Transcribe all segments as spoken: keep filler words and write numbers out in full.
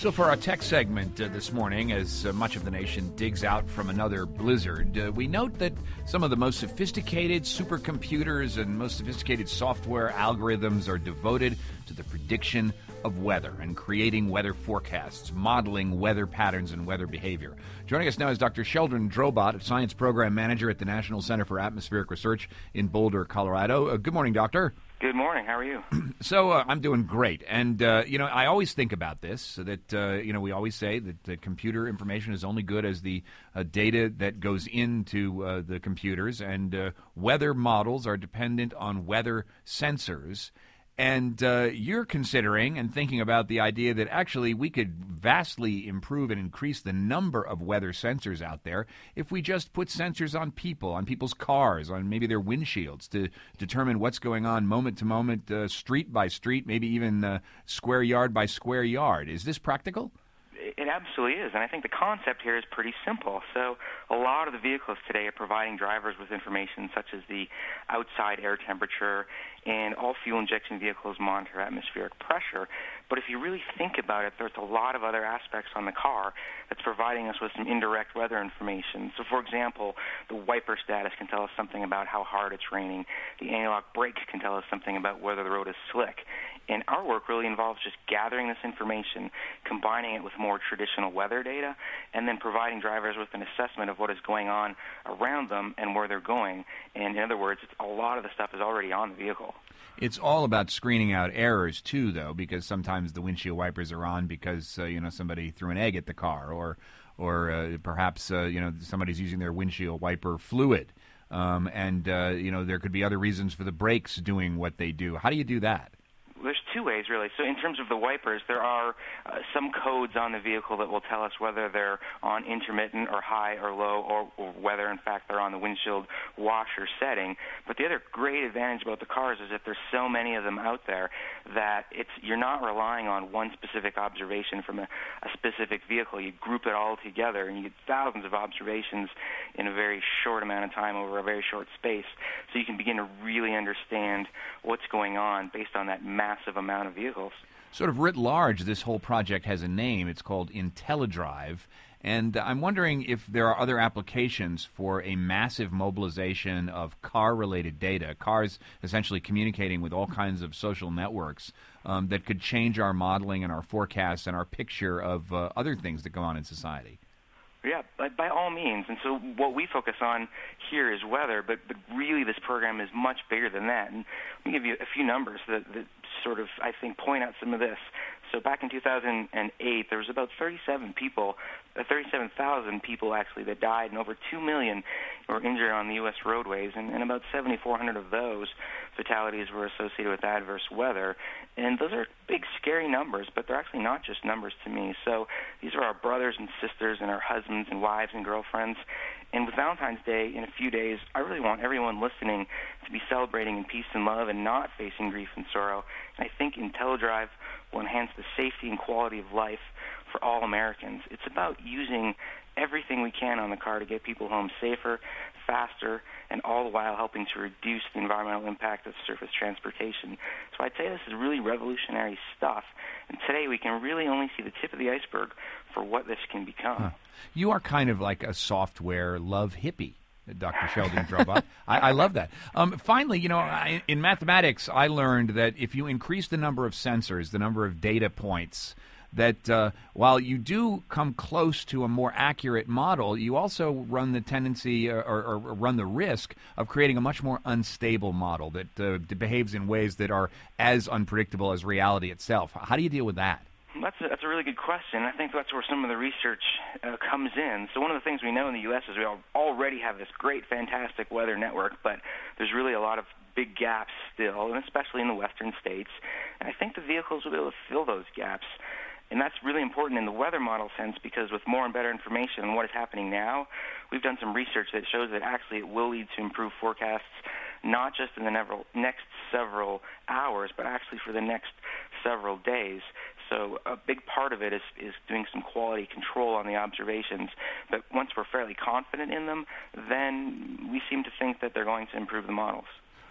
So for our tech segment uh, this morning, as uh, much of the nation digs out from another blizzard, uh, we note that some of the most sophisticated supercomputers and most sophisticated software algorithms are devoted to the prediction of weather and creating weather forecasts, modeling weather patterns and weather behavior. Joining us now is Doctor Sheldon Drobot, Science Program Manager at the National Center for Atmospheric Research in Boulder, Colorado. Uh, good morning, Doctor. Good morning. How are you? So uh, I'm doing great. And, uh, you know, I always think about this, so that, uh, you know, we always say that uh, computer information is only good as the uh, data that goes into uh, the computers, and uh, weather models are dependent on weather sensors. And uh, you're considering and thinking about the idea that actually we could vastly improve and increase the number of weather sensors out there if we just put sensors on people, on people's cars, on maybe their windshields to determine what's going on moment to moment, uh, street by street, maybe even uh, square yard by square yard. Is this practical? It absolutely is, and I think the concept here is pretty simple. So a lot of the vehicles today are providing drivers with information such as the outside air temperature, and all fuel injection vehicles monitor atmospheric pressure. But if you really think about it, there's a lot of other aspects on the car that's providing us with some indirect weather information. So, for example, the wiper status can tell us something about how hard it's raining. The anti-lock brake can tell us something about whether the road is slick. And our work really involves just gathering this information, combining it with more traditional weather data, and then providing drivers with an assessment of what is going on around them and where they're going. And in other words, a lot of the stuff is already on the vehicle. It's all about screening out errors, too, though, because sometimes the windshield wipers are on because, uh, you know, somebody threw an egg at the car, or or uh, perhaps, uh, you know, somebody's using their windshield wiper fluid. Um, and, uh, you know, there could be other reasons for the brakes doing what they do. How do you do that? There's two ways, really. So in terms of the wipers, there are uh, some codes on the vehicle that will tell us whether they're on intermittent or high or low, or, or whether, in fact, they're on the windshield washer setting. But the other great advantage about the cars is that there's so many of them out there that it's you're not relying on one specific observation from a, a specific vehicle. You group it all together, and you get thousands of observations in a very short amount of time over a very short space. So you can begin to really understand what's going on based on that massive massive amount of vehicles. Sort of writ large, this whole project has a name. It's called IntelliDrive. And I'm wondering if there are other applications for a massive mobilization of car-related data, cars essentially communicating with all kinds of social networks um, that could change our modeling and our forecasts and our picture of uh, other things that go on in society. Yeah, by, by all means. And so what we focus on here is weather, but, but really this program is much bigger than that. And let me give you a few numbers that, that sort of, I think, point out some of this. So back in two thousand eight, there was about thirty-seven people, uh, thirty-seven thousand people actually that died, and over two million were injured on the U S roadways, and, and about seventy-four hundred of those fatalities were associated with adverse weather. And those are big, scary numbers, but they're actually not just numbers to me. So these are our brothers and sisters and our husbands and wives and girlfriends. And with Valentine's Day in a few days, I really want everyone listening to be celebrating in peace and love and not facing grief and sorrow. And I think IntelliDrive will enhance the safety and quality of life for all Americans. It's about using everything we can on the car to get people home safer, faster, and all the while helping to reduce the environmental impact of surface transportation. So I'd say this is really revolutionary stuff. And today we can really only see the tip of the iceberg for what this can become. Huh. You are kind of like a software love hippie, Doctor Sheldon Drobot. I, I love that. Um, finally, you know, I, in mathematics, I learned that if you increase the number of sensors, the number of data points, that uh, while you do come close to a more accurate model, you also run the tendency or, or, or run the risk of creating a much more unstable model that uh, behaves in ways that are as unpredictable as reality itself. How do you deal with that? That's a, that's a really good question. I think that's where some of the research uh, comes in. So one of the things we know in the U S is we al- already have this great, fantastic weather network, but there's really a lot of big gaps still, and especially in the western states. And I think the vehicles will be able to fill those gaps. And that's really important in the weather model sense, because with more and better information on what is happening now, we've done some research that shows that actually it will lead to improved forecasts, not just in the never, next several hours, but actually for the next several days. So a big part of it is, is doing some quality control on the observations. But once we're fairly confident in them, then we seem to think that they're going to improve the models.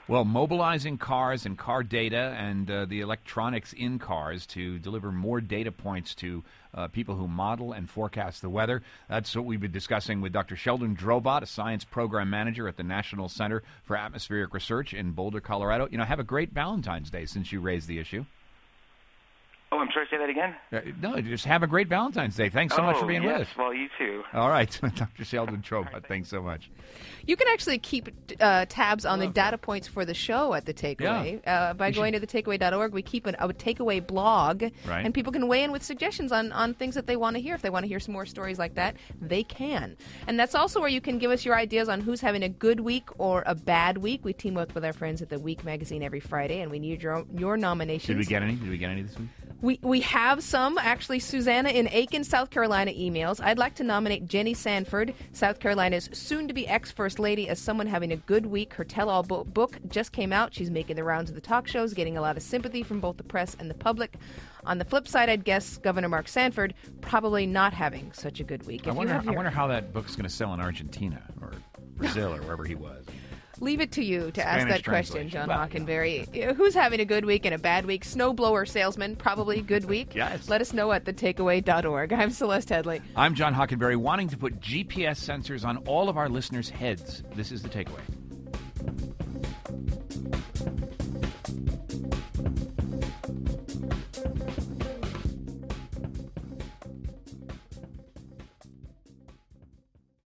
Well, mobilizing cars and car data and uh, the electronics in cars to deliver more data points to uh, people who model and forecast the weather. That's what we've been discussing with Doctor Sheldon Drobot, a science program manager at the National Center for Atmospheric Research in Boulder, Colorado. You know, have a great Valentine's Day since you raised the issue. Oh, I'm sorry, say that again? Uh, no, just have a great Valentine's Day. Thanks so oh, much for being yes. with us. Well, you too. All right, Doctor Sheldon Drobot, right, thanks so much. You can actually keep uh, tabs on the data points for the show at The Takeaway. Yeah. Uh, by you going should... to the takeaway dot org, we keep an, a takeaway blog, right. and people can weigh in with suggestions on, on things that they want to hear. If they want to hear some more stories like that, they can. And that's also where you can give us your ideas on who's having a good week or a bad week. We team up with our friends at The Week magazine every Friday, and we need your, your nominations. Did we get any? Did we get any this week? We we have some. Actually, Susanna in Aiken, South Carolina emails. I'd like to nominate Jenny Sanford, South Carolina's soon-to-be ex-First Lady, as someone having a good week. Her tell-all bo- book just came out. She's making the rounds of the talk shows, getting a lot of sympathy from both the press and the public. On the flip side, I'd guess Governor Mark Sanford probably not having such a good week. If I wonder, your... I wonder how that book's going to sell in Argentina or Brazil or wherever he was. Leave it to you to Spanish ask that question, John well, Hockenberry. Yeah. Who's having a good week and a bad week? Snowblower salesman, probably good week. Yes. Let us know at the takeaway dot org. I'm Celeste Headley. I'm John Hockenberry, wanting to put G P S sensors on all of our listeners' heads. This is The Takeaway.